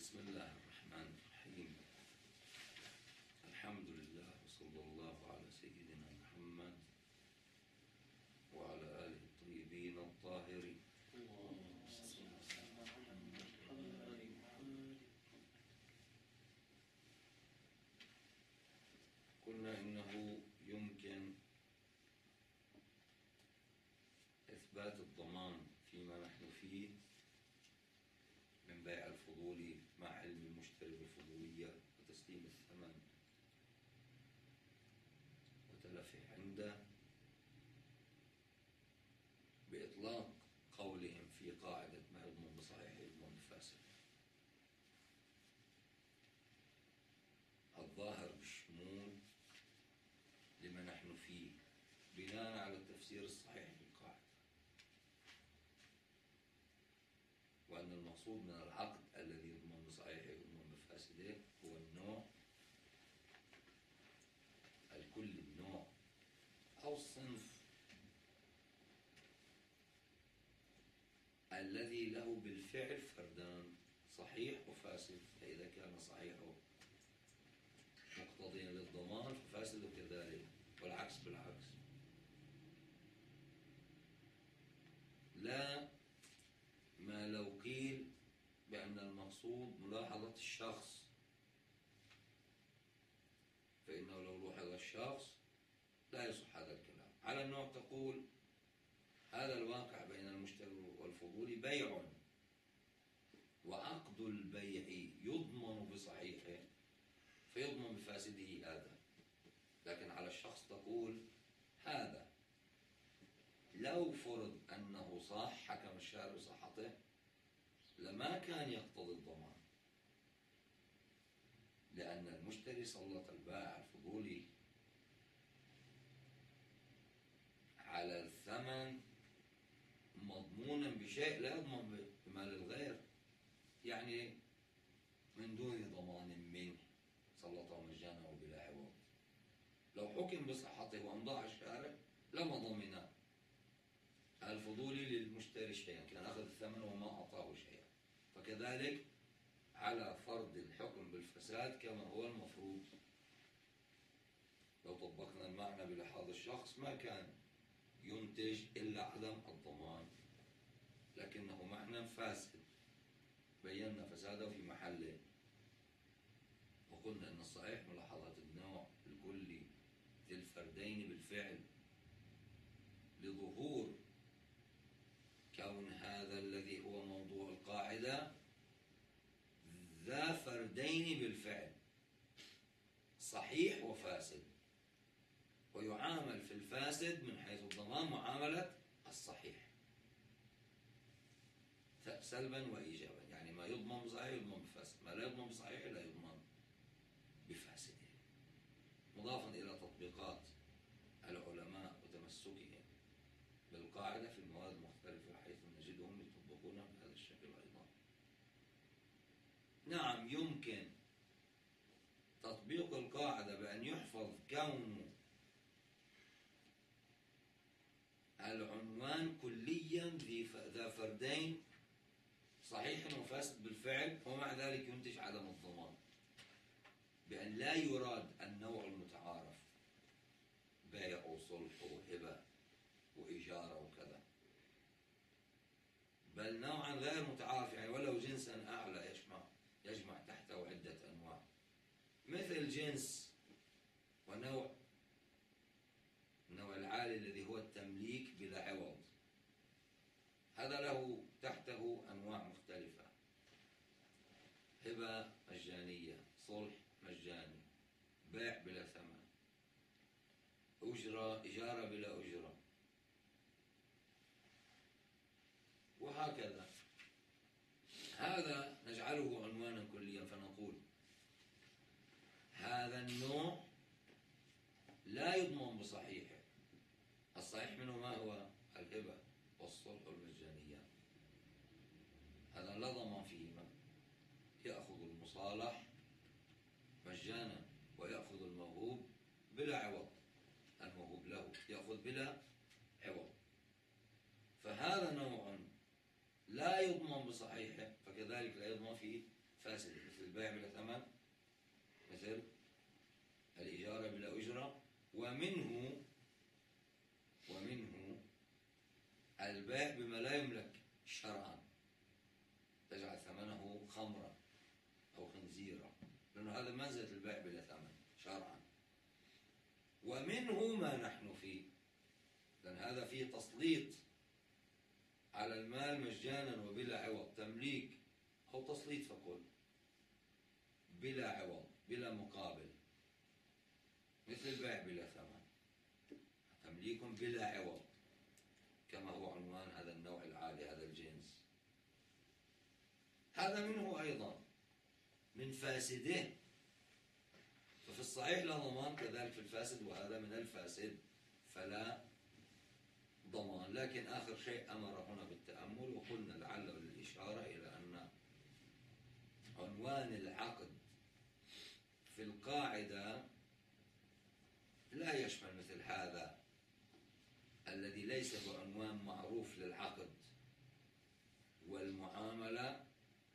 بسم الله الرحمن الرحيم. الحمد لله وصلى الله على سيدنا محمد وعلى آله الطيبين الطاهرين. قلنا إنه يمكن إثبات الضمان فيما نحن فيه من بيع الفضولي مع علم المشتري بالفضولية وتسليم الثمن وتلفه عنده بإطلاق قولهم في قاعدة ما يضمن بصحيح يضمن بفاسد. الظاهر بالشمول لما نحن فيه بناء على التفسير الصحيح للقاعدة، وأن المقصود من العقد الذي يضمن بصحيحه ويضمن بفاسده هو النوع الكل، النوع أو الصنف الذي له بالفعل فردان صحيح وفاسد، فإذا كان صحيحه مقتضيا للضمان ففاسده كذلك، والعكس بالعكس. لا ما لو قيل بأن المقصود ملاحظة الشخص، فإنه لو لوحظ الشخص لا يصح هذا الكلام. على النوع تقول هذا الواقع بين المشتري والفضولي بيع، وعقد البيع يضمن بصحيحه فيضمن بفاسده هذا. لكن على الشخص تقول هذا لو فرض أنه صح، حكم الشارع بصحته، لما كان يقتضي الضمان، لأن المشتري سلط البائع الفضولي على الثمن مضمونا بشيء لا يضمن بمال الغير، يعني من دون ضمان منه سلطه مجانا وبلا عوض. لو حكم بصحته وأمضاع الشارع لما ضمن الفضولي للمشتري شيئا، كان أخذ الثمن وما أعطاه شيئا. فكذلك على فرض الحكم بالفساد كما هو المفروض، لو طبقنا المعنى بلحاظ الشخص ما كان ينتج إلا عدم الضمان، لكنه معنى فاسد بينا فساده في محله. وقلنا أن الصحيح ملاحظة النوع الكلي ذي الفردين بالفعل، لظهور كون هذا الذي هو موضوع القاعدة ذا فردين بالفعل صحيح وفاسد، ويعامل في الفاسد من حيث الضمان معاملة الصحيح سلبا وإيجابا، يعني ما يضمن بصحيح يضمن بفاسد، ما لا يضمن بصحيح لا يضمن بفاسده، مضافا إلى تطبيقات العلماء وتمسكهم بالقاعدة في المواد المختلفة حيث نجدهم يطبقونها بهذا الشكل أيضا. نعم يمكن تطبيق القاعدة بأن يحفظ كون العنوان كليا ذا فردين صحيح وفاسد بالفعل، ومع ذلك ينتج عدم الضمان، بأن لا يراد النوع المتعارف بيع وصلح وهبة وإجارة وكذا، بل نوعا غير متعارف، يعني ولو جنسا أعلى يجمع تحته عدة أنواع، مثل جنس ونوع، النوع العالي الذي هو التمليك بلا عوض، هذا له تحته أنواع مختلفة، هبة مجانية، صلح مجاني، بيع بلا ثمن، إجارة بلا أجرة، وهكذا. هذا نجعله عنوانا كليا فنقول هذا النوع لا يضمن بصحيحه، الصحيح منه ما هو؟ الهبة والصلح والمجانية، هذا لا ضمان فيهما، يأخذ المصالح مجانا ويأخذ الموهوب بلا عوض، الموهوب له يأخذ بلا عوض، فهذا نوع لا يضمن بصحيحه، فكذلك لا يضمن في فاسدة، مثل البيع بلا ثمن، مثل الإجارة بلا أجرة، ومنه البيع بما لا يملك شرعا، تجعل ثمنه خمرا أو خنزيرا، لأنه هذا منزلة البيع بلا ثمن شرعا. ومنه ما نحن فيه، لأن هذا فيه تسليط على المال مجانا وبلا عوض، تمليك أو تسليط فقل، بلا عوض بلا مقابل، مثل البيع بلا ثمن، تمليك بلا عوض، كما هو عنوان هذا النوع العالي، هذا الجنس. هذا منه أيضا من فاسده، ففي الصحيح لا ضمان، كذلك في الفاسد، وهذا من الفاسد فلا ضمان. لكن آخر شيء أمر هنا بالتأمل، وقلنا لعله للإشارة إلى أن عنوان العقد في القاعدة لا يشمل مثل هذا الذي ليس بعنوان معروف للعقد والمعاملة،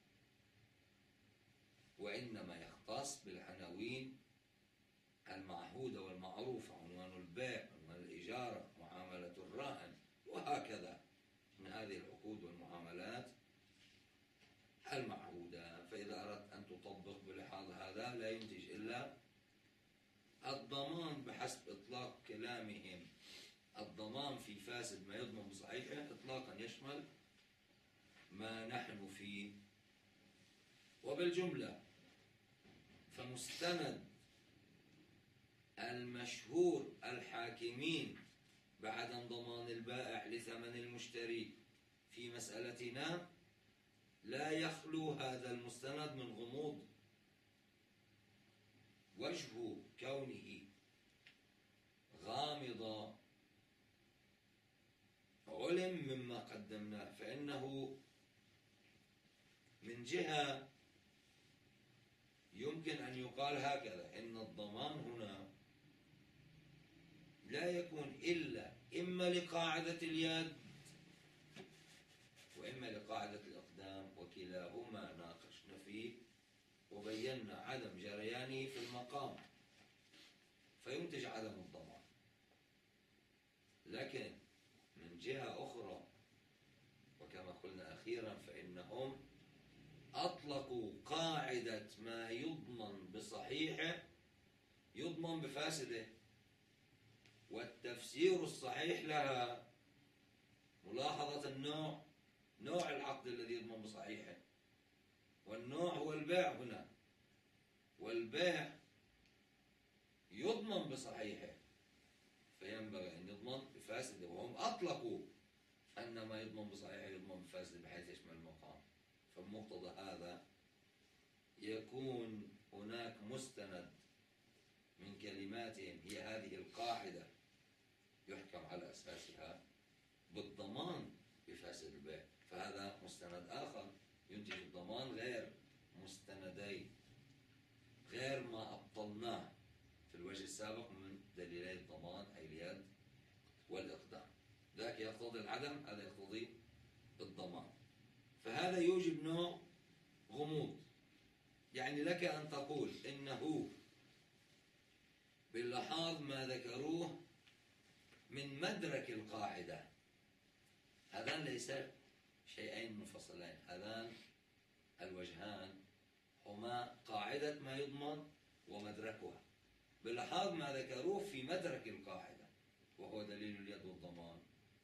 وإنما يختص بالعناوين المعهودة والمعروفة، عنوان البيع، عنوان الإجارة، معاملة الراهن، وهكذا من هذه العقود والمعاملات المعهودة. فإذا أردت أن تطبق بلحاظ هذا لا ينتج إلا الضمان بحسب إطلاق كلامهم. الضمان في فاسد ما يضمن بصحيحه إطلاقا يشمل ما نحن فيه. وبالجملة فمستند المشهور الحاكمين بعدم ضمان البائع لثمن المشتري في مسألتنا لا يخلو هذا المستند من غموض. وجه كونه غامضا علم مما قدمناه، فإنه من جهة يمكن أن يقال هكذا، إن الضمان هنا لا يكون إلا إما لقاعدة اليد وإما لقاعدة الإقدام، وكلاهما ناقشنا فيه وبينا عدم جريانه في المقام، فينتج عدم الضمان. لكن من جهة أخرى، وكما قلنا أخيرا، فإنهم أطلقوا قاعدة ما يضمن بصحيحه يضمن بفاسده، والتفسير الصحيح لها ملاحظة النوع، نوع العقد الذي يضمن بصحيحه، والنوع هو البيع هنا، والبيع يضمن بصحيحه فينبغي أن يضمن بفاسده، وهم أطلقوا أن ما يضمن بصحيحه يضمن بفاسده بحيث يشمل المقام. فبمقتضى هذا يكون هناك مستند من كلماتهم هي هذه القاعدة يحكم على أساسها بالضمان بفاسد البيع، فهذا مستند آخر ينتج الضمان غير مستندين، غير ما أبطلناه في الوجه السابق من دليلي الضمان أي اليد والإقدام. ذاك يقتضي العدم، هذا يقتضي الضمان، فهذا يوجب نوع غموض. يعني لك أن تقول إنه باللحاظ ما ذكروه من مدرك القاعدة، هذان ليس شيئين منفصلين، هذان الوجهان هما قاعدة ما يضمن ومدركها، باللحاظ ما ذكروه في مدرك القاعدة وهو دليل اليد والضمان،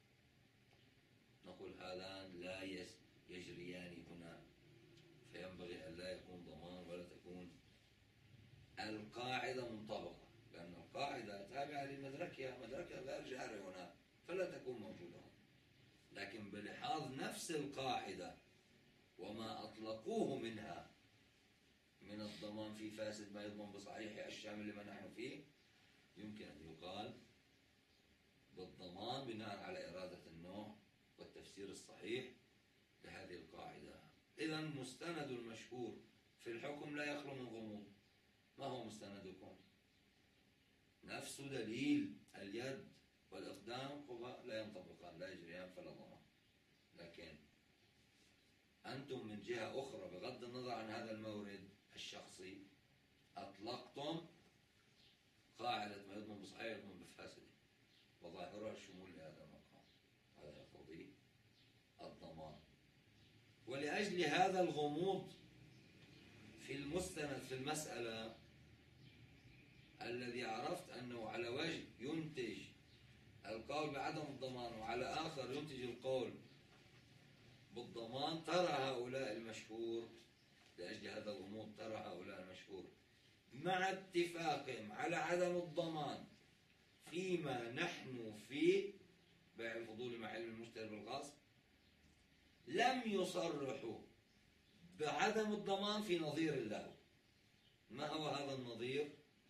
نقول هذان لا يجريان هنا، فينبغي أن لا يكون ضمان ولا تكون القاعدة منطبقة، لأن القاعدة تابعة لمدركها، مدركها غير جاري هنا فلا تكون موجودة هنا. لكن بلحاظ نفس القاعدة وما أطلقوه منها من الضمان في فاسد ما يضمن بصحيح الشامل لما نحن فيه، يمكن أن يقال بالضمان بناء على إرادة النوع والتفسير الصحيح لهذه القاعدة. إذن مستند المشهور في الحكم لا يخلو من غموض. ما هو مستندكم؟ نفس دليل اليد والإقدام لا ينطبقان، لا يجريان فلا ضمان. لكن أنتم من جهة أخرى بغض النظر عن هذا المورد الشخصي أطلقتم قاعدة ما يضمن بصحيح يضمن بفاسده، وظاهرها الشمول لهذا المقام، هذا يقتضي الضمان. ولأجل هذا الغموض في المستند في المسألة الذي عرفت أنه على وجه ينتج القول بعدم الضمان وعلى آخر ينتج القول بالضمان، ترى هؤلاء المشهور، لأجل هذا الغموض ترى هؤلاء المشهور مع اتفاقهم على عدم الضمان فيما نحن فيه، بيع الفضول مع علم المشتري بالغصب، لم يصرحوا بعدم الضمان في نظير له. ما هو هذا النظير؟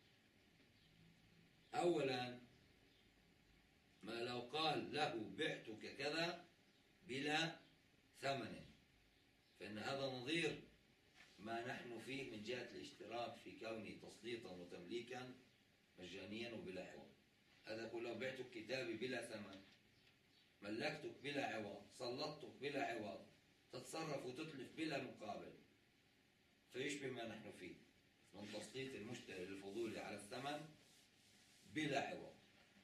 أولا، ما لو قال له بعتك كذا بلا ثمن، فإن هذا نظير ما نحن فيه من جهة الاشتراك في كونه تسليطا وتمليكا مجانيا وبلا عوض. هذا كله بعتك كتابي بلا ثمن، ملكتك بلا عوض، سلطتك بلا عوض، تتصرف وتتلف بلا مقابل، فيشبه ما نحن فيه من تسليط المشتري للفضول على الثمن بلا عوض،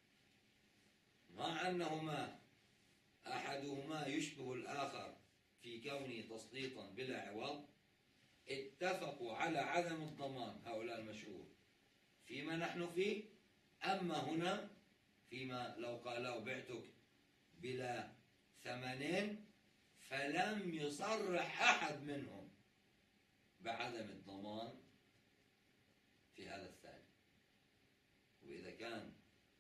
مع أنهما أحدهما يشبه الآخر في كونه تسليطا بلا عوض. اتفقوا على عدم الضمان هؤلاء المشهور فيما نحن فيه، أما هنا فيما لو قالوا بعتك بلا ثمن فلم يصرح أحد منهم بعدم الضمان في هذا الثاني. وإذا كان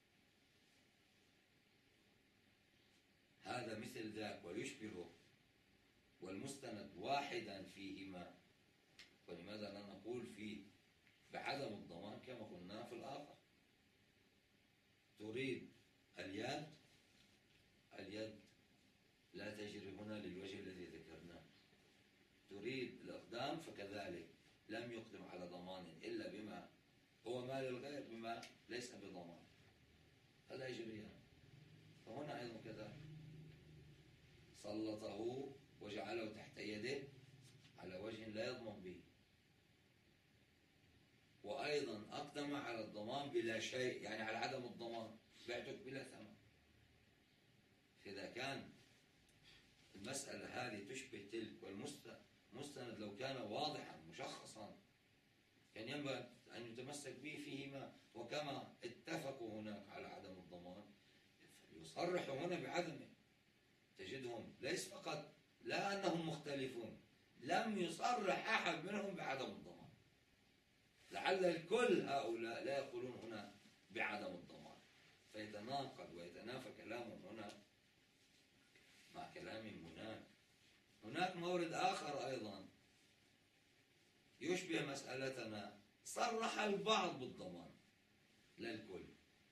هذا مثل ذاك ويشبهه والمستند واحدا فيهما، ولماذا لا نقول فيه بعدم الضمان كما قلنا في الآخر؟ تريد اليد، اليد لا تجري هنا للوجه الذي ذكرناه. تريد الإقدام فكذلك لم يقدم على ضمان إلا بما هو مال الغير بما ليس بضمان، فلا يجريان. فهنا أيضا كذلك سلطه وجعله تحت يده على وجه لا يضمن به، وأيضا أقدم على الضمان بلا شيء، يعني على عدم الضمان، بعتك بلا ثمن. فإذا كان المسألة هذه تشبه تلك، والمستند لو كان واضحا مشخصا كان ينبغي أن يتمسك به فيهما، وكما اتفقوا هناك على عدم الضمان فليصرحوا هنا بعدمه. تجدهم ليس فقط لا أنهم مختلفون، لم يصرح أحد منهم بعدم الضمان، لعل الكل هؤلاء لا يقولون هنا بعدم الضمان، فيتناقض ويتنافى كلامهم هنا مع كلام هناك. هناك مورد آخر أيضا يشبه مسألتنا، صرح البعض بالضمان لا الكل،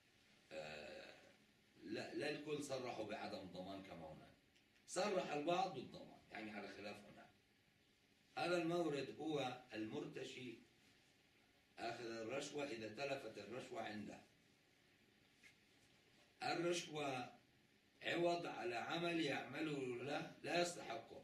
لا الكل صرحوا بعدم الضمان كما هناك، صرح البعض بالضمان، يعني على خلاف هناك. هذا المورد هو المرتشي آخذ الرشوة إذا تلفت الرشوة عنده. الرشوة عوض على عمل يعمله له لا يستحقه،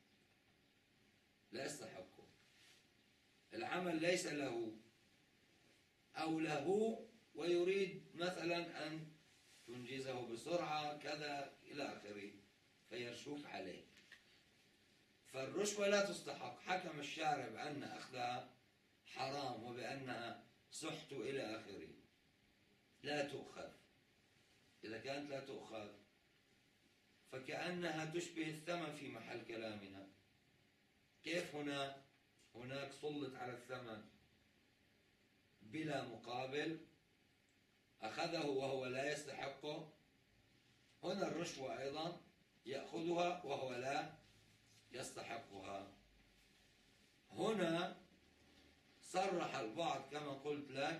لا يستحقه، العمل ليس له أو له ويريد مثلا أن تنجزه بسرعة كذا إلى آخره، فيرشوك عليه. فالرشوة لا تستحق، حكم الشارع بأن أخذها حرام وبأنها سحت إلى آخره، لا تؤخذ. إذا كانت لا تؤخذ فكأنها تشبه الثمن في محل كلامنا. كيف هناك سلط على الثمن بلا مقابل، أخذه وهو لا يستحقه، هنا الرشوة أيضا يأخذها وهو لا يستحقها. هنا صرح البعض كما قلت لك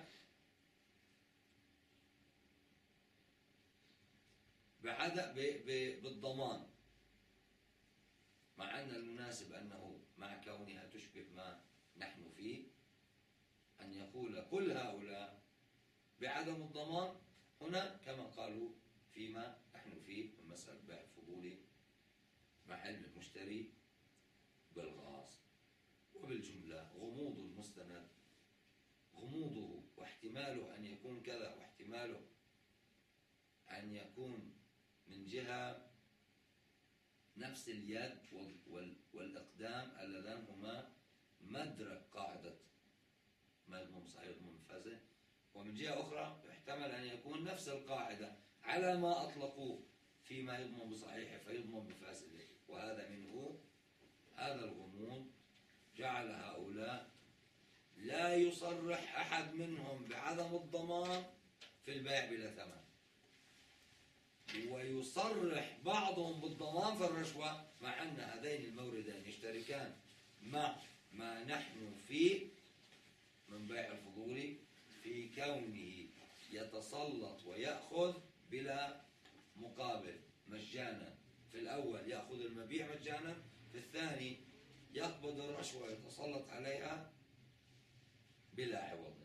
بالضمان، مع أن المناسب أنه مع كونها تشبه ما نحن فيه أن يقول كل هؤلاء بعدم الضمان هنا كما قالوا فيما نحن فيه من مسألة بيع الفضول مع علم المشتري بالغاص. وبالجملة غموض المستند، غموضه واحتماله أن يكون كذا واحتماله أن يكون من جهة نفس اليد والإقدام اللذان هما مدرك قاعدة ما يضمن بصحيح يضمن بفاسد، ومن جهة أخرى يحتمل أن يكون نفس القاعدة على ما أطلقوه فيما يضمن بصحيح فيضمن بفاسد، وهذا منه هذا الغموض جعل هؤلاء لا يصرح أحد منهم بعدم الضمان في البيع بلا ثمن، ويصرح بعضهم بالضمان في الرشوة، مع أن هذين الموردين يشتركان مع ما نحن فيه من بيع الفضولي في كونه يتسلط ويأخذ بلا مقابل مجانا. في الأول يأخذ المبيع مجانا، في الثاني يقبض الرشوة ويتسلط عليها بلا عوض.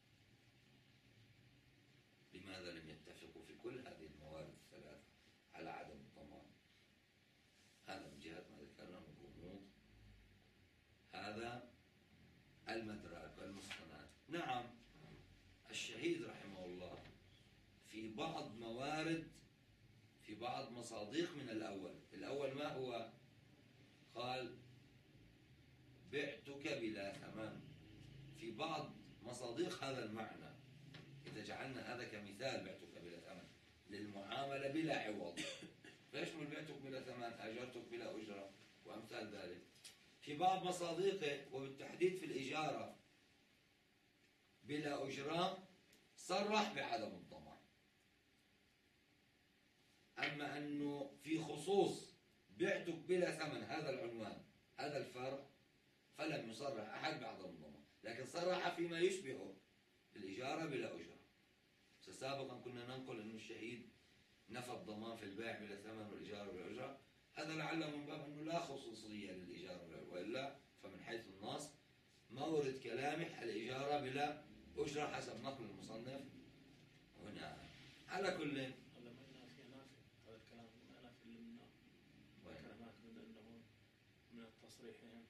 لماذا لم يتفقوا في كل هذه الموارد الثلاث على عدم الضمان؟ هذا من جهة ما ذكرنا من غموض هذا المدرك والمستند. نعم، الشهيد رحمه الله في بعض موارد، في بعض مصادق من الأول ما هو؟ قال بعتك بلا ثمن. في بعض مصادق هذا المعنى، إذا جعلنا هذا كمثال بعتك بلا ثمن للمعاملة بلا عوض، فيشمل بعتك بلا ثمن، أجرتك بلا أجرة وأمثال ذلك. في بعض مصادقه وبالتحديد في الإجارة بلا أجرة صرح بعدم الضمان. أما أنه في خصوص بعتك بلا ثمن هذا العنوان هذا الفرع فلم يصرح أحد بعدم الضمان، لكن صرح فيما يشبهه الإجارة بلا أجرة. سابقا كنا ننقل أن الشهيد نفى الضمان في البيع بلا ثمن والإجارة بلا أجرة، هذا لعله من باب أنه لا خصوصية للإجارة، وإلا فمن حيث النص مورد كلامه الإجارة بلا أجرة حسب نقل المصنف هنا. على كل هذا الكلام ما نافي لنا كلمات من أنه من التصريحين.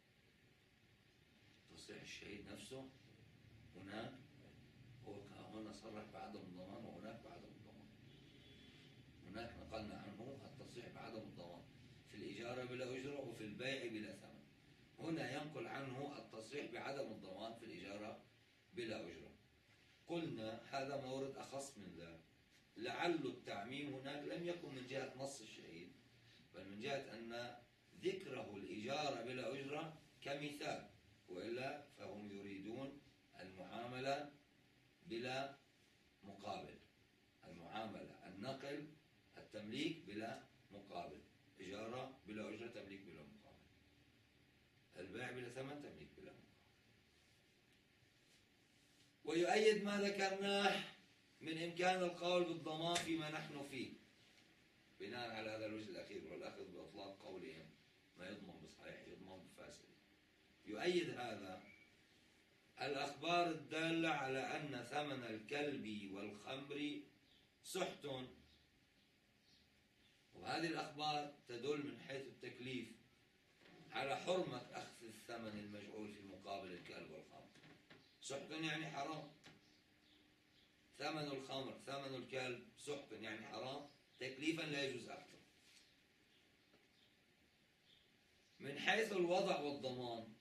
تصريح الشهيد نفسه هناك هنا صرح بعدم الضمان وهناك بعدم الضمان. هناك نقلنا عنه التصريح بعدم الضمان في الإجارة بلا أجرة وفي البيع بلا ثمن. هنا ينقل عنه التصريح بعدم الضمان في الإجارة بلا أجرة. قلنا هذا مورد أخص من ذلك، لعل التعميم هناك لم يكن من جهة نص الشهيد، بل من جهة أن ذكره الإجارة بلا أجرة كمثال، وإلا فهم يريدون المعاملة بلا مقابل، المعاملة النقل التمليك بلا مقابل، إجارة بلا أجرة تمليك بلا مقابل، البيع بلا ثمن تمليك بلا مقابل. ويؤيد ما ذكرناه من إمكان القول بالضمان فيما نحن فيه بناء على هذا الوجه الأخير، والأخذ بإطلاق قولهم ما يضمن بصحيح يضمن بفاسد. يؤيد هذا الأخبار الدالة على أن ثمن الكلب والخمر سحت، وهذه الأخبار تدل من حيث التكليف على حرمة أخذ الثمن المجعول في مقابل الكلب والخمر. سحت يعني حرام، ثمن الخمر ثمن الكلب سحت يعني حرام تكليفا لا يجوز أخذه. من حيث الوضع والضمان،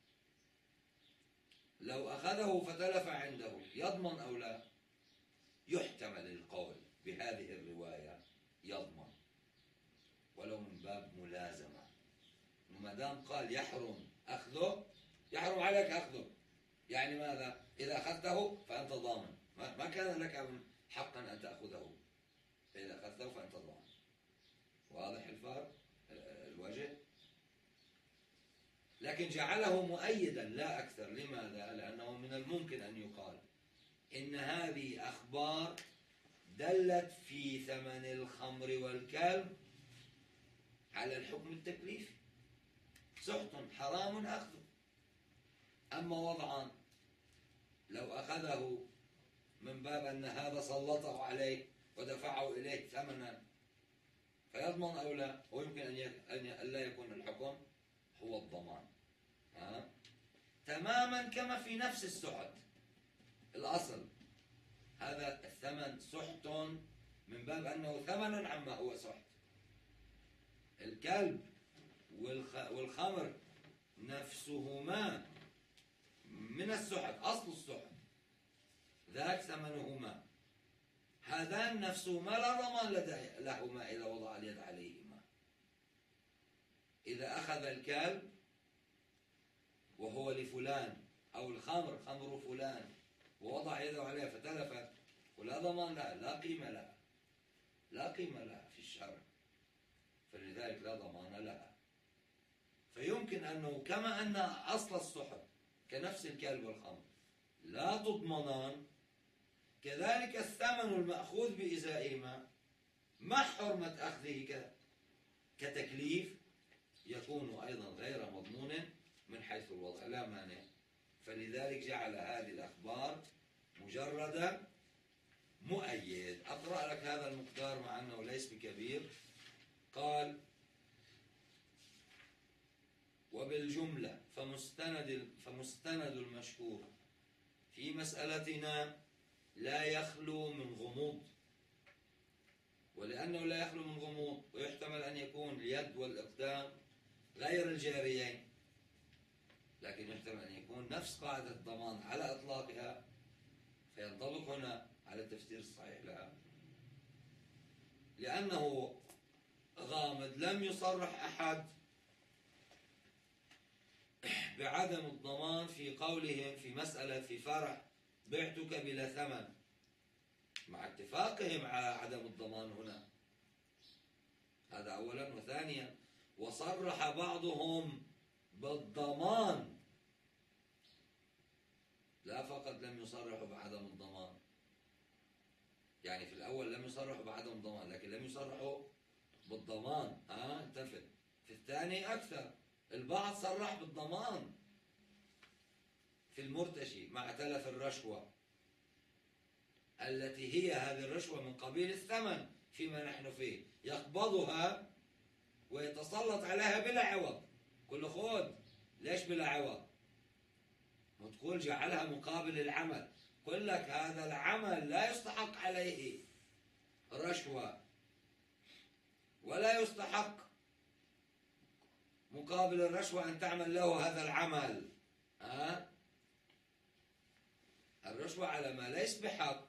لو أخذه فتلف عنده يضمن أو لا؟ يحتمل القول بهذه الرواية يضمن، ولو من باب ملازمة، ما دام قال يحرم أخذه يحرم عليك أخذه، يعني ماذا؟ إذا أخذته فأنت ضامن، ما كان لك حقا أن تأخذه، فإذا أخذته فأنت ضامن. واضح الفرق الوجه؟ لكن جعله مؤيدا لا أكثر. لماذا؟ لأنه من الممكن أن يقال إن هذه أخبار دلت في ثمن الخمر والكلب على الحكم التكليفي، سحت حرام أخذه. أما وضعا لو أخذه من باب أن هذا سلطه عليه ودفعه إليه ثمنا فيضمن أو لا، ويمكن أن لا يكون الحكم هو الضمان. تماما كما في نفس السحت. الأصل هذا الثمن سحت من باب أنه ثمن عما هو سحت. الكلب والخمر نفسهما من السحت، أصل السحت ذاك ثمنهما. هذان نفسهما لا ضمان لهما إذا وضع اليد عليهما. إذا أخذ الكلب وهو لفلان أو الخمر خمر فلان ووضع يده عليها فتلفت ولا ضمان لها، لا قيمة لها، لا قيمة لها في الشرع، فلذلك لا ضمان لها. فيمكن أنه كما أن أصل السحت كنفس الكلب والخمر لا تضمنان، كذلك الثمن المأخوذ بإزائهما مع حرمة أخذه كتكليف يكون أيضا غير مضمون من حيث الوضع، لا مانع. فلذلك جعل هذه الأخبار مجرد مؤيد. أقرأ لك هذا المقدار مع أنه ليس بكبير. قال: وبالجملة فمستند المشهور في مسألتنا لا يخلو من غموض. ولأنه لا يخلو من غموض ويحتمل أن يكون اليد والإقدام غير الجاريين، لكن يحتمل أن يكون نفس قاعدة الضمان على إطلاقها، فينطبق هنا على التفسير الصحيح لها. لأنه غامض لم يصرح أحد بعدم الضمان في قولهم في مسألة في فرح بعتك بلا ثمن، مع اتفاقهم على عدم الضمان هنا. هذا أولا. وثانيا وصرح بعضهم بالضمان، لا فقط لم يصرحوا بعدم الضمان. يعني في الأول لم يصرحوا بعدم الضمان لكن لم يصرحوا بالضمان. انتفت. في الثاني أكثر، البعض صرح بالضمان في المرتشي مع تلف الرشوة التي هي هذه الرشوة من قبيل الثمن فيما نحن فيه، يقبضها ويتسلط عليها بلا عوض. كل خود ليش بلا عوض؟ وتقول جعلها مقابل العمل. قل لك هذا العمل لا يستحق عليه رشوة ولا يستحق مقابل الرشوة أن تعمل له هذا العمل. الرشوة على ما ليس بحق،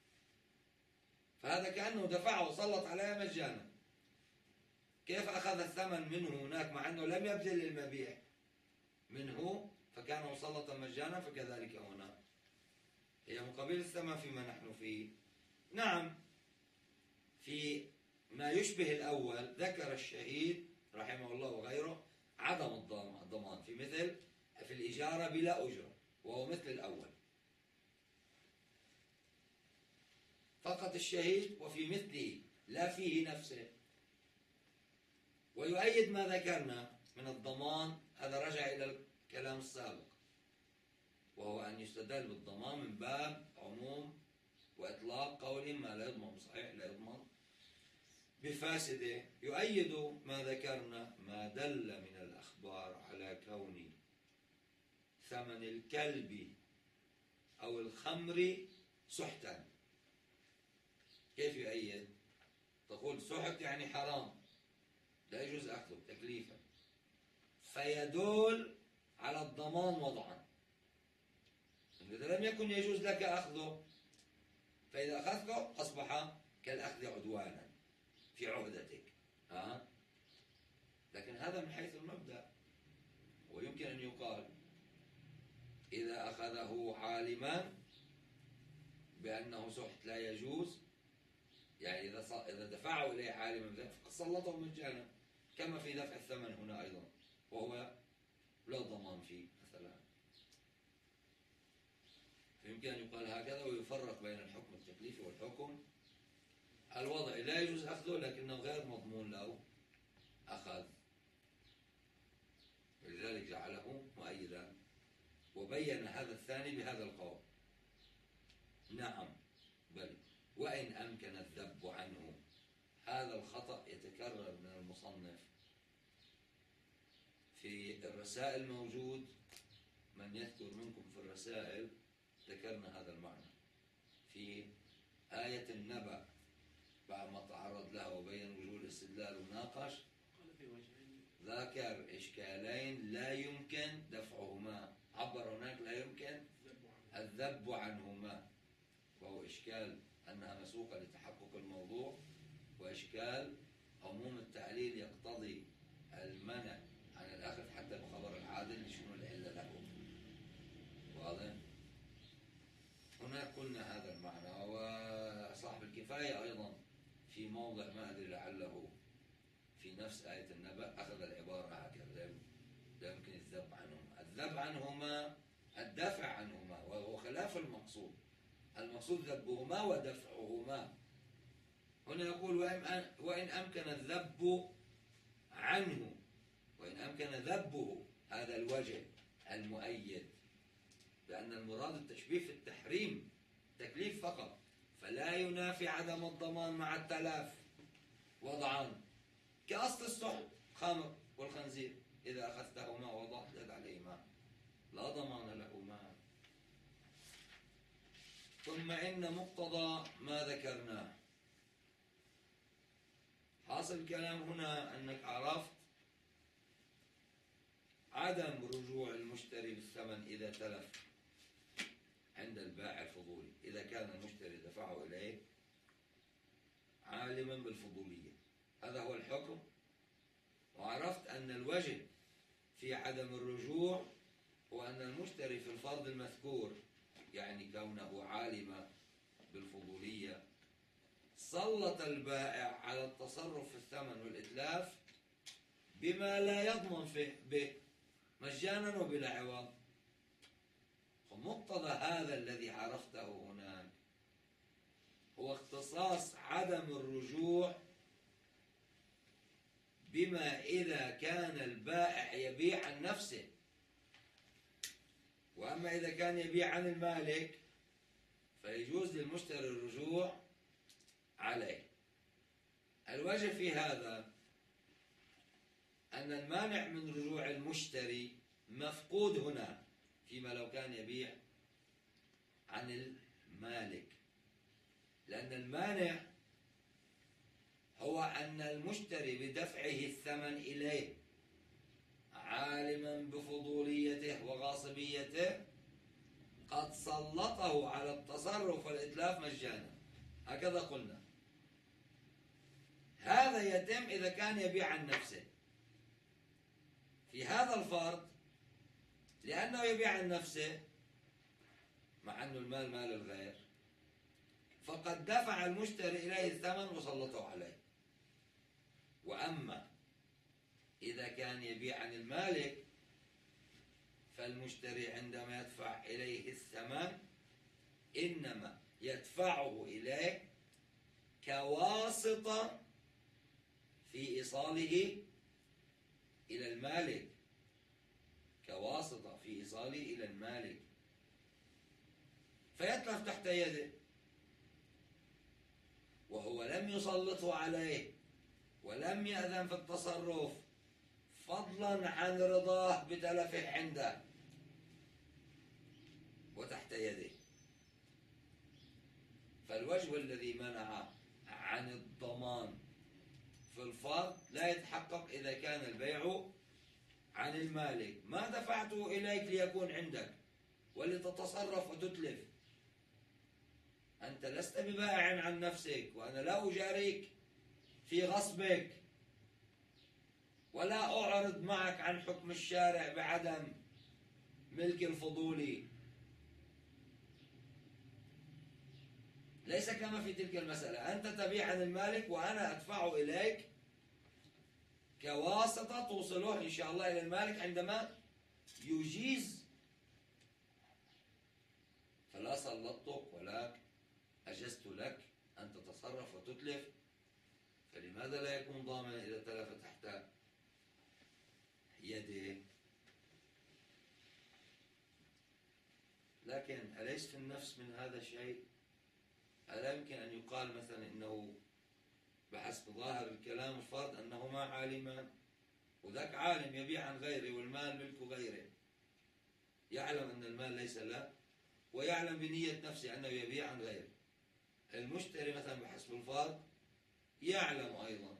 فهذا كأنه دفعه وسلط عليها مجانا. كيف أخذ الثمن منه هناك مع أنه لم يبذل المبيع منه فكان مسلطا مجانا؟ فكذلك هنا هي مقابل الثمن فيما نحن فيه. نعم، في ما يشبه الأول ذكر الشهيد رحمه الله وغيره عدم الضمان في مثل في الإجارة بلا أجرة، وهو مثل الأول فقط الشهيد وفي مثله لا فيه نفسه. ويؤيد ما ذكرنا من الضمان، هذا رجع إلى الكلام السابق، وهو أن يستدل بالضمان من باب عموم وإطلاق قول ما لا يضمن صحيح لا يضمن بفاسده. يؤيد ما ذكرنا ما دل من الأخبار على كون ثمن الكلب أو الخمر سحتا. كيف يؤيد؟ تقول سحت يعني حرام لا يجوز أخذه تكليفا، فيدل على الضمان وضعا. إذا لم يكن يجوز لك أخذه، فإذا أخذته أصبح كالأخذ عدوانا في عهدتك. لكن هذا من حيث المبدأ. ويمكن أن يقال إذا أخذه عالما بأنه سحت لا يجوز، يعني إذا دفعه إليه عالما فسلطه مجانا، كما في دفع الثمن هنا أيضا، وهو لا ضمان فيه مثلا. فيمكن أن يقال هكذا ويفرق بين الحكم التكليفي والحكم الوضعي. لا يجوز أخذه لكنه غير مضمون له أخذ، ولذلك جعله مؤيدا وبين هذا الثاني بهذا القول. نعم، بل وإن أمكن الذب عنه. هذا الخطأ يتكرر من المصنف في الرسائل موجود، من يذكر منكم في الرسائل ذكرنا هذا المعنى في آية النبأ بعد ما تعرض لها وبين وجوه الاستدلال وناقش، ذكر إشكالين لا يمكن دفعهما، عبر هناك لا يمكن الذب عنهما، وهو إشكال أنها مسوقة لتحقق الموضوع، وإشكال عموم التعليل يقتضي المنع عن الأخذ حتى بخبر العادل لشنو العلة له. واضح؟ هناك قلنا هذا المعنى. وصاحب الكفاية أيضا في موضع ما أدري لعله في نفس آية النبأ أخذ العبارة هكذا، لا يمكن الذب عنهما. الذب عنهما الدفع عنهما، وهو خلاف المقصود. المقصود ذبهما ودفعهما. هنا يقول وإن أمكن الذب عنه، وإن أمكن ذبه، هذا الوجه المؤيد، لأن المراد التشبيه في التحريم تكليف فقط، فلا ينافي عدم الضمان مع التلاف وضعان، كأصل السحت خمر والخنزير إذا أخذتهما ووضعت يد عليهما لا ضمان لهما. ثم إن مقتضى ما ذكرناه، حاصل الكلام هنا أنك عرفت عدم رجوع المشتري بالثمن إذا تلف عند البائع الفضولي، إذا كان المشتري دفعه إليه عالما بالفضولية، هذا هو الحكم. وعرفت أن الوجه في عدم الرجوع هو أن المشتري في الفرض المذكور، يعني كونه عالما بالفضولية، سلط البائع على التصرف في الثمن والإتلاف بما لا يضمن به مجانا وبلا عوض. ومقتضى هذا الذي عرفته هناك هو اختصاص عدم الرجوع بما إذا كان البائع يبيع عن نفسه، وأما إذا كان يبيع عن المالك فيجوز للمشتري الرجوع عليه. الوجه في هذا أن المانع من رجوع المشتري مفقود هنا، فيما لو كان يبيع عن المالك، لأن المانع هو أن المشتري بدفعه الثمن إليه عالما بفضوليته وغاصبيته قد سلطه على التصرف والإتلاف مجانا، هكذا قلنا. هذا يتم إذا كان يبيع عن نفسه. في هذا الفرض لأنه يبيع عن نفسه مع أن المال مال الغير، فقد دفع المشتري إليه الثمن وسلطه عليه. وأما إذا كان يبيع عن المالك فالمشتري عندما يدفع إليه الثمن إنما يدفعه إليه كواسطة في إيصاله إلى المالك، كواسطة في إيصاله إلى المالك، فيتلف تحت يده وهو لم يسلطه عليه ولم يأذن في التصرف، فضلا عن رضاه بتلفه عنده وتحت يده. فالوجه الذي منع عن الضمان في الفرض لا يتحقق إذا كان البيع عن المالك. ما دفعته إليك ليكون عندك ولتتصرف وتتلف، أنت لست ببائع عن نفسك، وأنا لا أجاريك في غصبك ولا أعرض معك عن حكم الشارع بعدم ملك الفضولي. ليس كما في تلك المسألة، أنت تبيع عن المالك وأنا أدفعه إليك كواسطة توصله إن شاء الله إلى المالك عندما يجيز، فلا سلطتك ولا أجزت لك أن تتصرف وتتلف، فلماذا لا يكون ضامنا إذا تلف تحت يده؟ لكن أليس في النفس من هذا شيء؟ ألا يمكن أن يقال مثلا إنه بحسب ظاهر الكلام الفرض أنهما عالمان وذاك عالم يبيع عن غيره والمال ملك غيره، يعلم أن المال ليس له ويعلم بنية نفسه أنه يبيع عن غيره. المشتري مثلا بحسب الفرض يعلم أيضا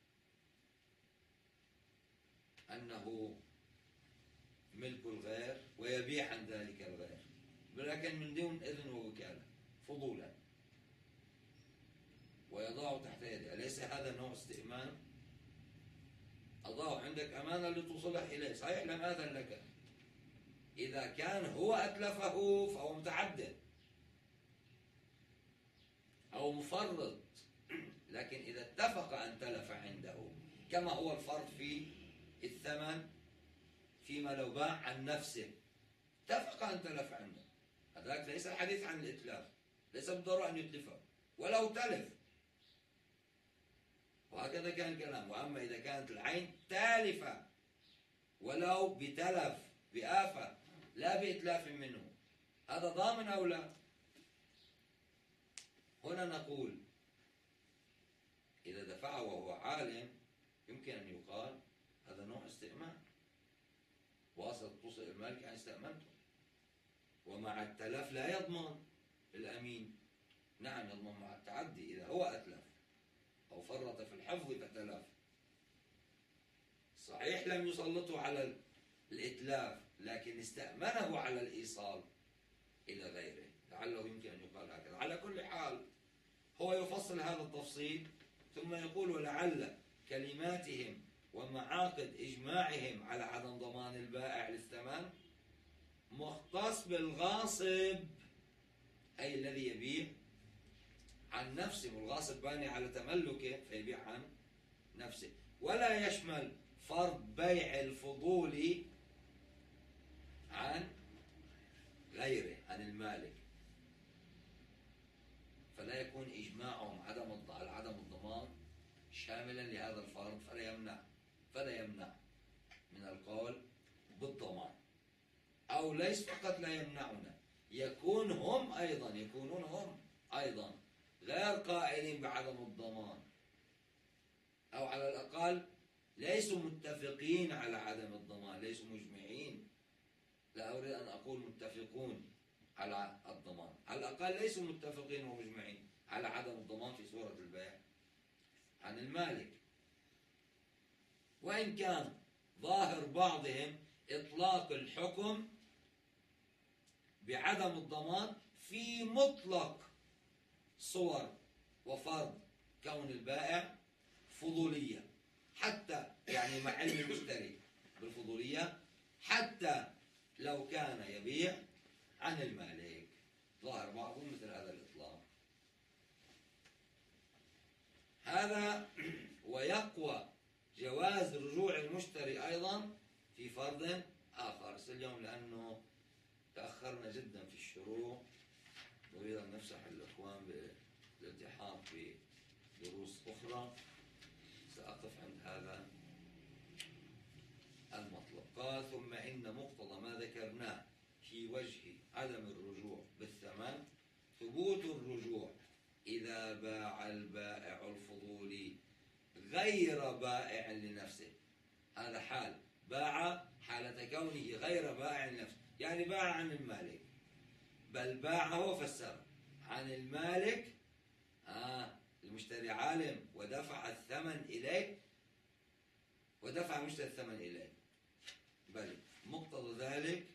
أنه ملك الغير ويبيع عن ذلك الغير، ولكن من دون إذن ووكالة فضولا، ويضعه تحت يده. أليس هذا نوع استئمان؟ أضعه عندك أمانة لتوصلها إليه، صحيح لم آذن لك. إذا كان هو أتلفه فهو متعدد أو مفرط، لكن إذا اتفق أن تلف عنده كما هو الفرض في الثمن فيما لو باع عن نفسه، اتفق أن تلف عنده، هذاك ليس الحديث عن الإتلاف، ليس بالضرورة أن يتلفه ولو تلف، وهكذا كان الكلام. وأما إذا كانت العين تالفة ولو بتلف بآفة لا بإتلاف منه، هذا ضامن أو لا؟ هنا نقول إذا دفعه وهو عالم يمكن أن يقال هذا نوع استئمان، واسطة توصل المالك أن استأمنته. ومع التلف لا يضمن الأمين، نعم يضمن مع التعدي إذا هو أتلف أو فرط في الحفظ فتلف، صحيح لم يسلطه على الإتلاف لكن استأمنه على الإيصال إلى غيره، لعله يمكن أن يقال هكذا. على كل حال هو يفصل هذا التفصيل ثم يقول ولعل كلماتهم ومعاقد إجماعهم على عدم ضمان البائع للثمن مختص بالغاصب، أي الذي يبيع عن نفسه، والغاصب باني على تملكه فيبيع عن نفسه، ولا يشمل فرض بيع الفضول عن غيره عن المالك، فلا يكون إجماعهم على عدم الضمان شاملا لهذا الفرض، فلا يمنع من القول بالضمان. أو ليس فقط لا يمنعنا، يكونون هم أيضا غير قائلين بعدم الضمان، أو على الأقل ليسوا متفقين على عدم الضمان، ليسوا مجمعين، لا أريد أن أقول متفقون على الضمان، على الأقل ليسوا متفقين ومجمعين على عدم الضمان في صورة البيع عن المالك. وإن كان ظاهر بعضهم إطلاق الحكم بعدم الضمان في مطلق صور وفرض كون البائع فضولية، حتى يعني مع علم المشتري بالفضولية حتى لو كان يبيع عن المالك، ظاهر بعضهم مثل هذا الإطلاق. هذا ويقوى جواز رجوع المشتري أيضا في فرض آخر. اليوم لأنه تأخرنا جدا في الشروع نريد أن نفسح الإخوان بالالتحاق بدروس أخرى، سأقف عند هذا المطلب. قال ثم إن مقتضى ما ذكرناه في وجه عدم الرجوع بالثمن ثبوت الرجوع إذا باع البائع الفضولي غير بائع لنفسه. هذا حال باع، حالة كونه غير بائع لنفسه، يعني باع عن المالك، بل باع هو فسر عن المالك المشتري عالم ودفع الثمن إليه، ودفع المشتري الثمن إليه، بل مقتضى ذلك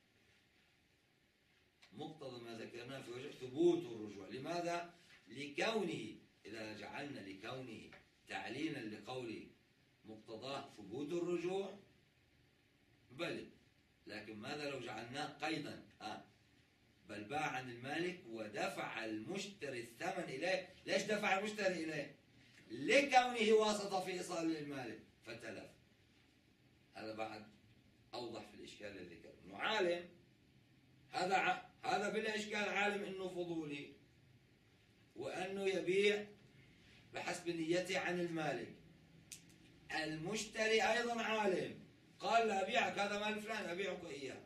مقتضى ما ذكرناه في وجه ثبوت الرجوع. لماذا؟ لكونه، إذا جعلنا لكونه تعليلا لقول مقتضاه ثبوت الرجوع بل، لكن ماذا لو جعلناه قيدا بل باع عن المالك ودفع المشتري الثمن إليه. ليش دفع المشتري إليه؟ لكونه واسطة في إيصال للمالك فتلف. هذا بعد أوضح في الإشكال الذي ذكر إنه عالم، هذا بلا إشكال عالم إنه فضولي وأنه يبيع بحسب نيته عن المالك. المشتري أيضا عالم، قال لا أبيعك هذا مال فلان، أبيعك إياه.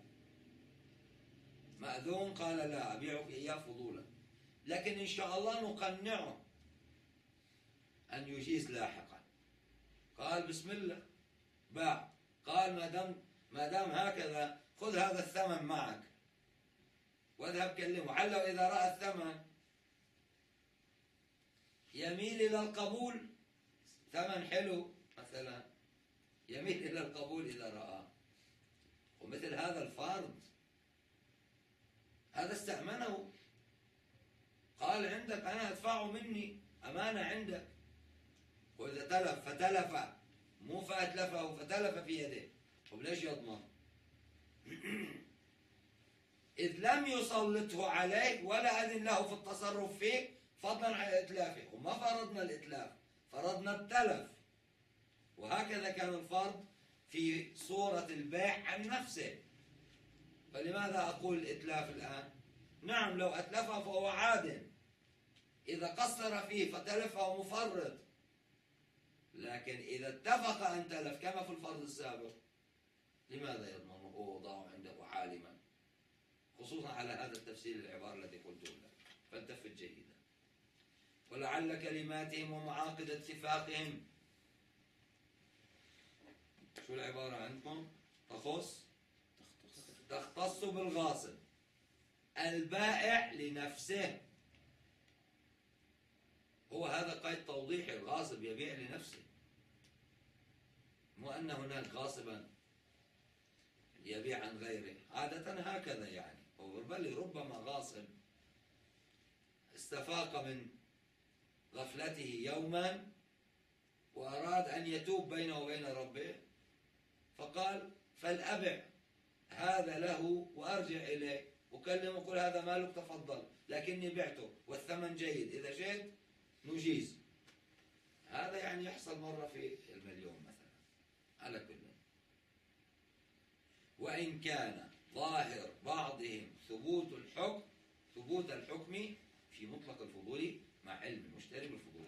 مأذون قال لا أبيعك إياه فضولا، لكن إن شاء الله نقنعه أن يجيز لاحقا. قال بسم الله باع. قال ما دام هكذا خذ هذا الثمن معك واذهب كلمه. حلو إذا رأى الثمن يميل إلى القبول، ثمن حلو مثلا يميل إلى القبول إذا رآه. ومثل هذا الفرد هذا استأمنه، قال عندك أنا أدفعه مني أمانة عندك، وإذا تلف فتلف، مو فأتلفه فتلف في يده، طب ليش يضمن؟ إذ لم يسلطه عليه ولا أذن له في التصرف فيه فضلا عن إتلافه. وما فرضنا الإتلاف، فرضنا التلف. وهكذا كان الفرض في صورة البيع عن نفسه. فلماذا أقول الإتلاف الآن؟ نعم لو أتلفه فهو عادل، إذا قصر فيه فتلف فهو مفرط. لكن إذا اتفق أن تلف كما في الفرض السابق لماذا يضمنه هو وضعه عنده عالما؟ خصوصا على هذا التفسير العبارة الذي قلته لك، فالتفت جيدا. ولعل كلماتهم ومعاقد اتفاقهم، شو العبارة عندكم؟ تختص بالغاصب البائع لنفسه. هو هذا قيد توضيحي، الغاصب يبيع لنفسه، مو أن هناك غاصبا يبيع عن غيره. عادة هكذا يعني، بل ربما غاصب استفاق من غفلته يوما وأراد أن يتوب بينه وبين ربه، فقال فلأبع هذا له وأرجع إليه وكلمه وقل هذا مالك تفضل، لكني بعته والثمن جيد، إذا شئت نجيز. هذا يعني يحصل مرة في المليون مثلا. على كل، وإن كان ظاهر بعضهم ثبوت الحكم في مطلق الفضول مع علم المشتري بالفضول